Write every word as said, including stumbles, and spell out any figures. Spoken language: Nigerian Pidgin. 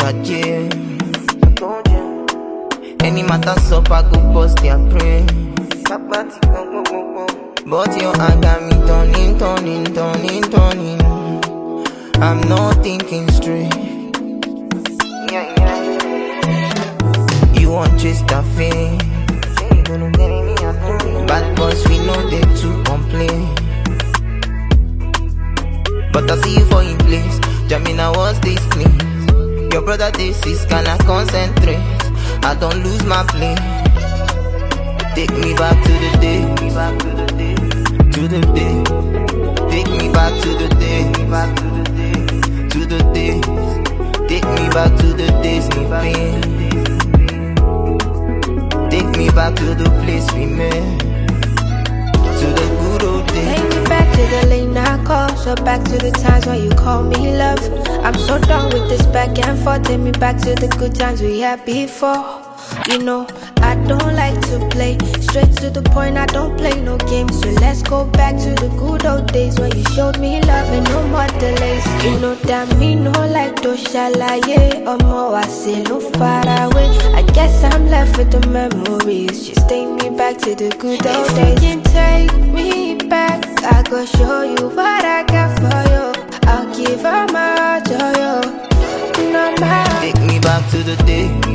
jail. Any matter up, I go bust their brain. But your hand got me turning, turning, turning, turning. I'm not thinking straight. You want just a fame. Bad boys, we know they to complain. But I see you for in place. Jamina, what's this clean? Your brother, this is kinda concentrate. I don't lose my play. Take me back to the day, me back to the day, to the day. Take me back to the day, me back to the day, to the day. Take me back to the days we pain. Take me back to the place we met, to the good old days. Take me back to the late night calls, so back to the times when you call me love. I'm so done with this back and forth. Take me back to the good times we had before. You know, I don't like to play, straight to the point, I don't play no games. So let's go back to the good old days when you showed me love and no more delays. You know that me no like to shalaye, or more I say no far away. I guess I'm left with the memories, just take me back to the good old days. If you can take me back, I go show you what I got for you. I'll give her my heart to you. No matter. Take me back to the day,